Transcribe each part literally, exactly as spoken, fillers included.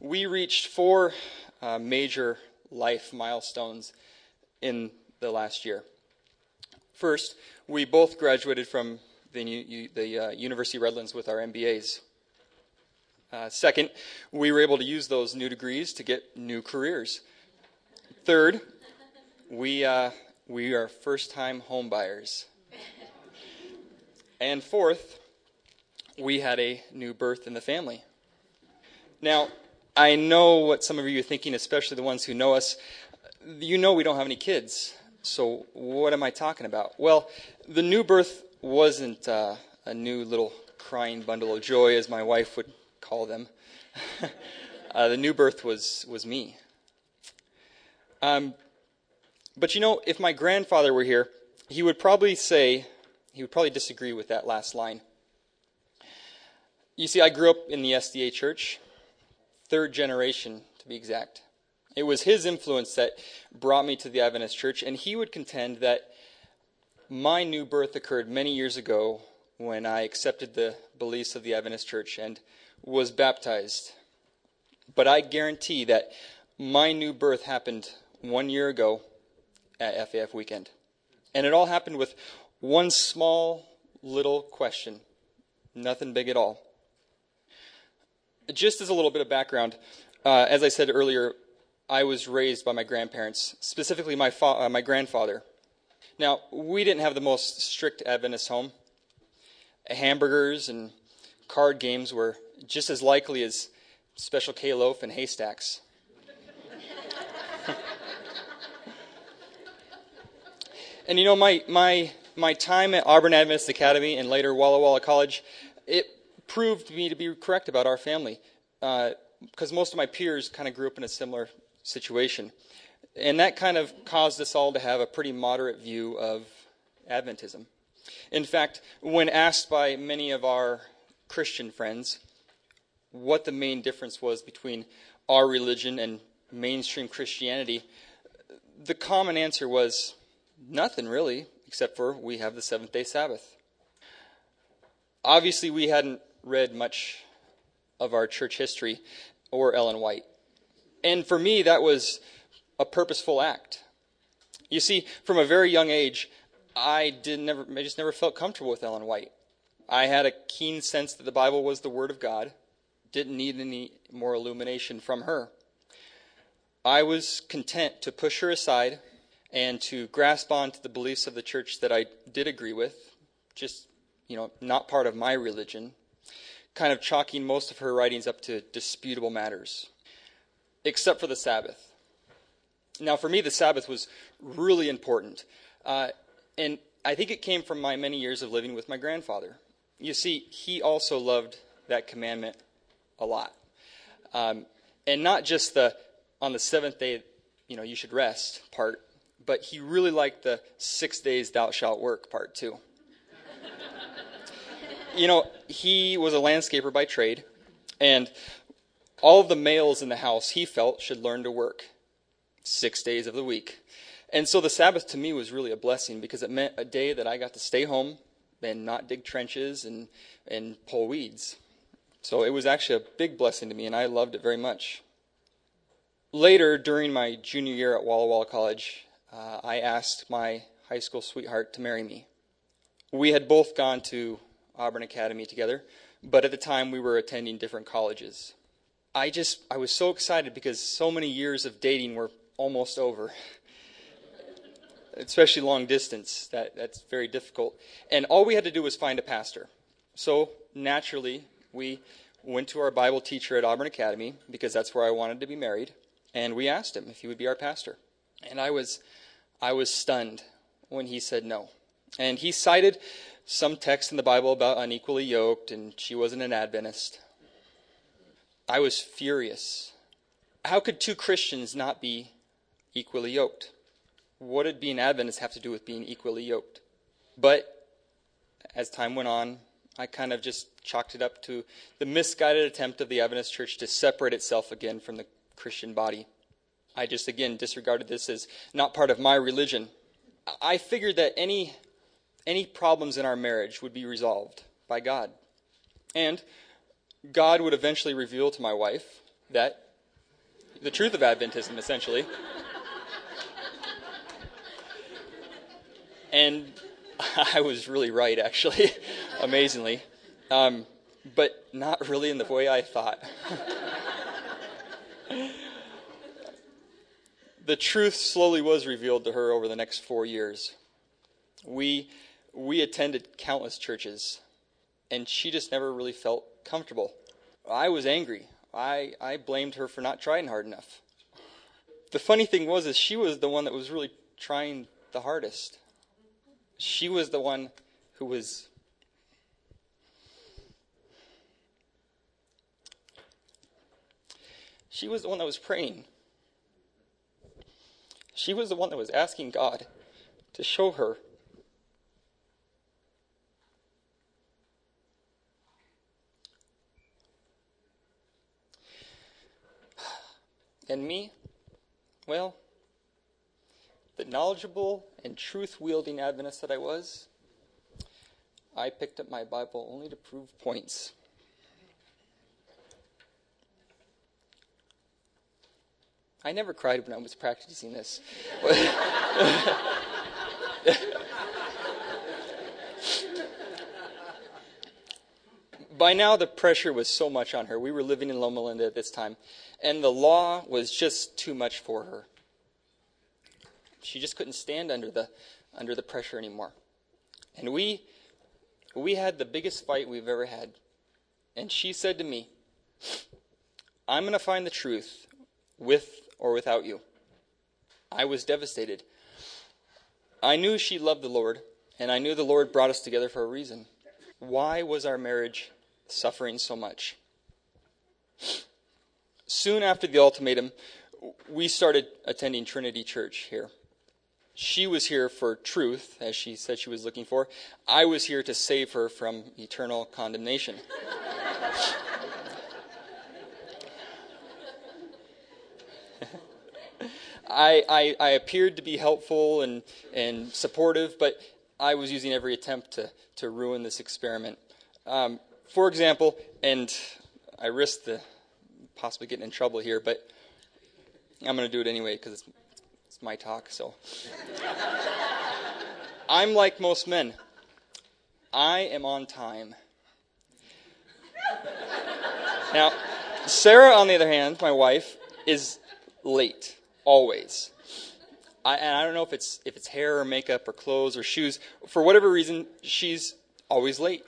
we reached four uh, major life milestones in the last year. First, we both graduated from the, U- the uh, University of Redlands with our M B As. Uh, second, we were able to use those new degrees to get new careers. Third, we uh, we are first-time home buyers. And fourth, we had a new birth in the family. Now, I know what some of you are thinking, especially the ones who know us. You know we don't have any kids. So what am I talking about? Well, the new birth wasn't uh, a new little crying bundle of joy, as my wife would call them. uh, the new birth was, was me. Um, but you know, if my grandfather were here, he would probably say, he would probably disagree with that last line. You see, I grew up in the S D A church, third generation to be exact. It was his influence that brought me to the Adventist church, and he would contend that my new birth occurred many years ago when I accepted the beliefs of the Adventist church and was baptized. But I guarantee that my new birth happened one year ago at F A F weekend. And it all happened with one small little question. Nothing big at all. Just as a little bit of background, uh, as I said earlier, I was raised by my grandparents, specifically my fa- uh, my grandfather. Now, we didn't have the most strict Adventist home. Hamburgers and card games were just as likely as Special K loaf and haystacks. And you know, my my my time at Auburn Adventist Academy and later Walla Walla College, it proved me to be correct about our family, because uh, most of my peers kind of grew up in a similar situation. And that kind of caused us all to have a pretty moderate view of Adventism. In fact, when asked by many of our Christian friends what the main difference was between our religion and mainstream Christianity, the common answer was nothing really, except for we have the seventh-day Sabbath. Obviously, we hadn't read much of our church history or Ellen White. And for me, that was a purposeful act. You see, from a very young age, I did never, I just never felt comfortable with Ellen White. I had a keen sense that the Bible was the Word of God. Didn't need any more illumination from her. I was content to push her aside and to grasp on to the beliefs of the church that I did agree with, just, you know, not part of my religion, kind of chalking most of her writings up to disputable matters, except for the Sabbath. Now, for me, the Sabbath was really important. Uh, and I think it came from my many years of living with my grandfather. You see, he also loved that commandment a lot. Um, and not just the, on the seventh day, you know, you should rest part, but he really liked the six days thou shalt work part too. You know, he was a landscaper by trade, and all of the males in the house, he felt, should learn to work six days of the week. And so the Sabbath to me was really a blessing because it meant a day that I got to stay home and not dig trenches and, and pull weeds. So it was actually a big blessing to me, and I loved it very much. Later, during my junior year at Walla Walla College, uh, I asked my high school sweetheart to marry me. We had both gone to Auburn Academy together, but at the time we were attending different colleges. I just, I was so excited because so many years of dating were almost over. Especially long distance, that, that's very difficult. And all we had to do was find a pastor. So naturally, we went to our Bible teacher at Auburn Academy, because that's where I wanted to be married, and we asked him if he would be our pastor. And I was, I was stunned when he said no. And he cited some text in the Bible about unequally yoked, and she wasn't an Adventist. I was furious. How could two Christians not be equally yoked? What did being Adventist have to do with being equally yoked? But as time went on, I kind of just chalked it up to the misguided attempt of the Adventist church to separate itself again from the Christian body. I just, again, disregarded this as not part of my religion. I figured that any any problems in our marriage would be resolved by God. And God would eventually reveal to my wife that the truth of Adventism, essentially. And I was really right, actually, amazingly. Um, but not really in the way I thought. The truth slowly was revealed to her over the next four years. We we attended countless churches, and she just never really felt comfortable. I was angry. I, I blamed her for not trying hard enough. The funny thing was is she was the one that was really trying the hardest. She was the one who was She was the one that was praying. She was the one that was asking God to show her. And me, well, the knowledgeable and truth-wielding Adventist that I was, I picked up my Bible only to prove points. I never cried when I was practicing this. By now, the pressure was so much on her. We were living in Loma Linda at this time, and the law was just too much for her. She just couldn't stand under the under the pressure anymore. And we we had the biggest fight we've ever had. And she said to me, "I'm going to find the truth with or without you." I was devastated. I knew she loved the Lord, and I knew the Lord brought us together for a reason. Why was our marriage suffering so much? Soon after the ultimatum, we started attending Trinity Church here. She was here for truth, as she said she was looking for. I was here to save her from eternal condemnation. I, I, I appeared to be helpful and, and supportive, but I was using every attempt to, to ruin this experiment. Um, for example, and I risked the possibly getting in trouble here, but I'm going to do it anyway because it's, it's my talk. So I'm like most men. I am on time. Now, Sarah, on the other hand, my wife, is late. Always. I, and I don't know if it's if it's hair or makeup or clothes or shoes. For whatever reason, she's always late.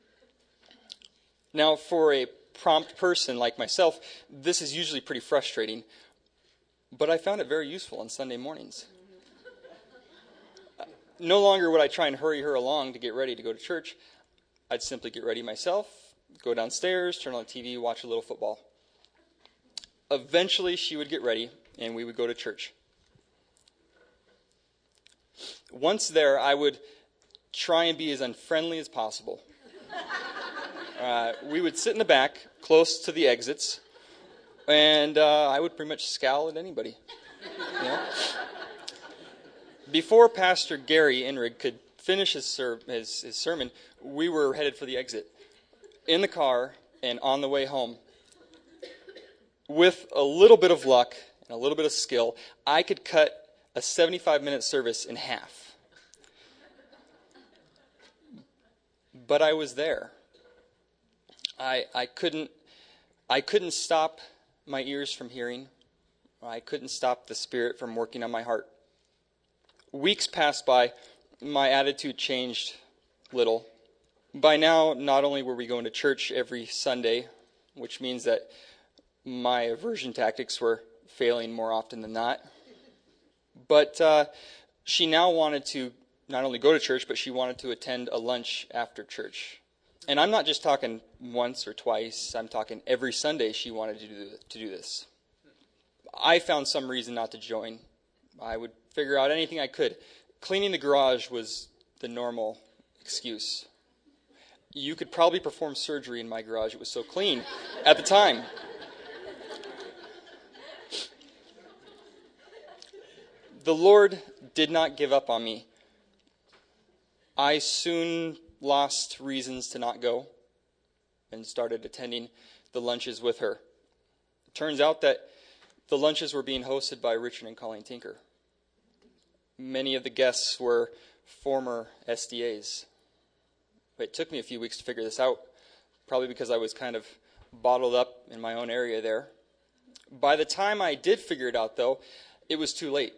Now, for a prompt person like myself, this is usually pretty frustrating. But I found it very useful on Sunday mornings. No longer would I try and hurry her along to get ready to go to church. I'd simply get ready myself, go downstairs, turn on the T V, watch a little football. Eventually, she would get ready, and we would go to church. Once there, I would try and be as unfriendly as possible. Uh, we would sit in the back, close to the exits, and uh, I would pretty much scowl at anybody. You know? Before Pastor Gary Enrig could finish his, ser- his, his sermon, we were headed for the exit. In the car and on the way home, with a little bit of luck and a little bit of skill, I could cut a seventy-five minute service in half. But I was there. I I couldn't I couldn't stop my ears from hearing. I couldn't stop the Spirit from working on my heart. Weeks passed by. My attitude changed little. By now, not only were we going to church every Sunday, which means that my aversion tactics were failing more often than not, but uh, she now wanted to not only go to church, but she wanted to attend a lunch after church. And I'm not just talking once or twice. I'm talking every Sunday she wanted to do, to do this. I found some reason not to join. I would figure out anything I could. Cleaning the garage was the normal excuse. You could probably perform surgery in my garage. It was so clean at the time. The Lord did not give up on me. I soon lost reasons to not go and started attending the lunches with her. It turns out that The lunches were being hosted by Richard and Colleen Tinker. Many of the guests were former S D As. It took me a few weeks to figure this out, probably because I was kind of bottled up in my own area there. By the time I did figure it out, though, it was too late.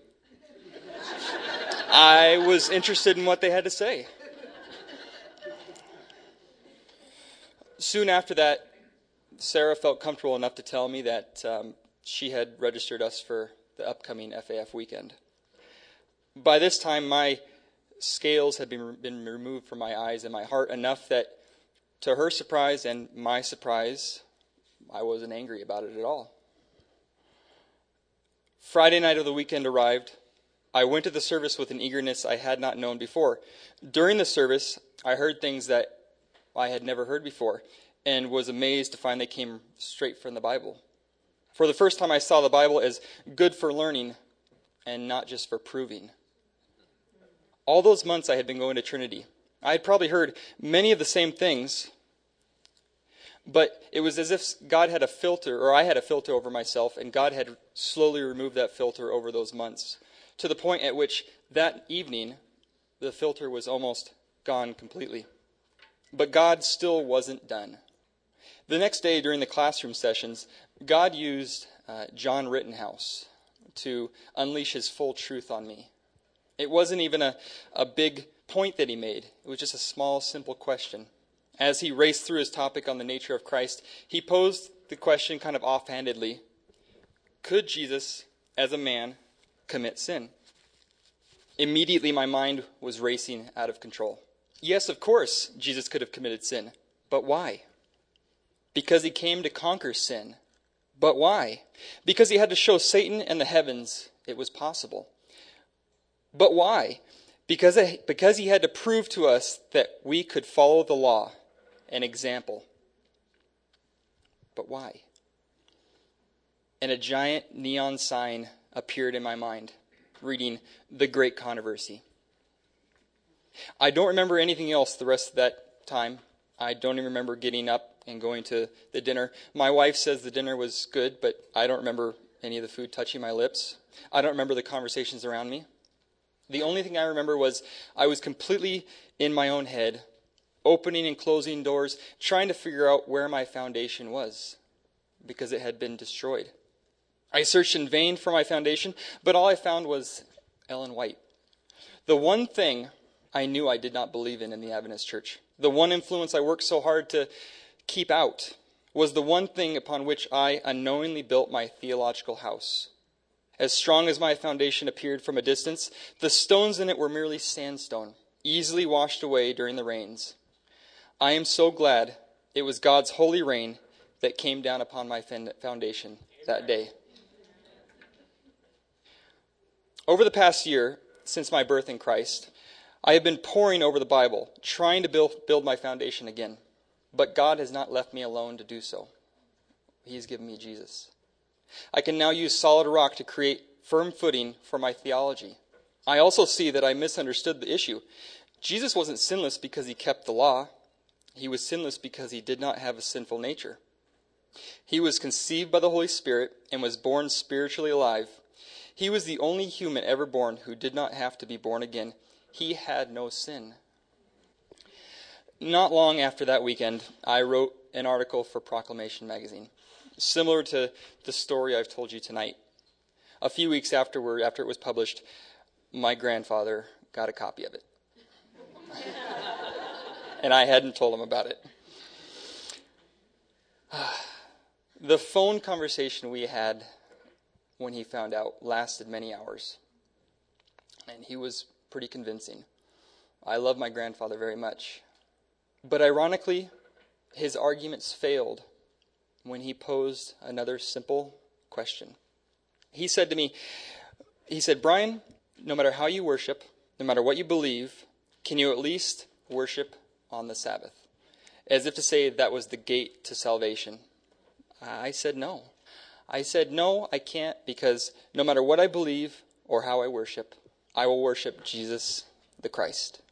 I was interested in what they had to say. Soon after that, Sarah felt comfortable enough to tell me that um, she had registered us for the upcoming F A F weekend. By this time, my scales had been, been removed from my eyes and my heart enough that, to her surprise and my surprise, I wasn't angry about it at all. Friday night of the weekend arrived. I went to the service with an eagerness I had not known before. During the service, I heard things that I had never heard before and was amazed to find they came straight from the Bible. For the first time, I saw the Bible as good for learning and not just for proving. All those months I had been going to Trinity, I had probably heard many of the same things, but it was as if God had a filter, or I had a filter over myself, and God had slowly removed that filter over those months, to the point at which that evening, the filter was almost gone completely. But God still wasn't done. The next day during the classroom sessions, God used uh, John Rittenhouse to unleash his full truth on me. It wasn't even a, a big point that he made. It was just a small, simple question. As he raced through his topic on the nature of Christ, he posed the question kind of offhandedly, could Jesus, as a man, commit sin? Immediately my mind was racing out of control. Yes, of course, Jesus could have committed sin. But why? Because he came to conquer sin. But why? Because he had to show Satan and the heavens it was possible. But why? Because, it, because he had to prove to us that we could follow the law, an example. But why? And a giant neon sign appeared in my mind, reading, The Great Controversy. I don't remember anything else the rest of that time. I don't even remember getting up and going to the dinner. My wife says the dinner was good, but I don't remember any of the food touching my lips. I don't remember the conversations around me. The only thing I remember was I was completely in my own head, opening and closing doors, trying to figure out where my foundation was, because it had been destroyed. I searched in vain for my foundation, but all I found was Ellen White. The one thing I knew I did not believe in in the Adventist Church, the one influence I worked so hard to keep out, was the one thing upon which I unknowingly built my theological house. As strong as my foundation appeared from a distance, the stones in it were merely sandstone, easily washed away during the rains. I am so glad it was God's holy rain that came down upon my foundation that day. Over the past year, since my birth in Christ, I have been poring over the Bible, trying to build, build my foundation again. But God has not left me alone to do so. He's given me Jesus. I can now use solid rock to create firm footing for my theology. I also see that I misunderstood the issue. Jesus wasn't sinless because he kept the law. He was sinless because he did not have a sinful nature. He was conceived by the Holy Spirit and was born spiritually alive. He was the only human ever born who did not have to be born again. He had no sin. Not long after that weekend, I wrote an article for Proclamation magazine, similar to the story I've told you tonight. A few weeks afterward, after it was published, my grandfather got a copy of it. And I hadn't told him about it. The phone conversation we had when he found out lasted many hours. And he was pretty convincing. I love my grandfather very much. But ironically, his arguments failed when he posed another simple question. He said to me, he said, Brian, no matter how you worship, no matter what you believe, can you at least worship on the Sabbath? As if to say that was the gate to salvation. I said no. I said no, I can't, because no matter what I believe or how I worship, I will worship Jesus the Christ.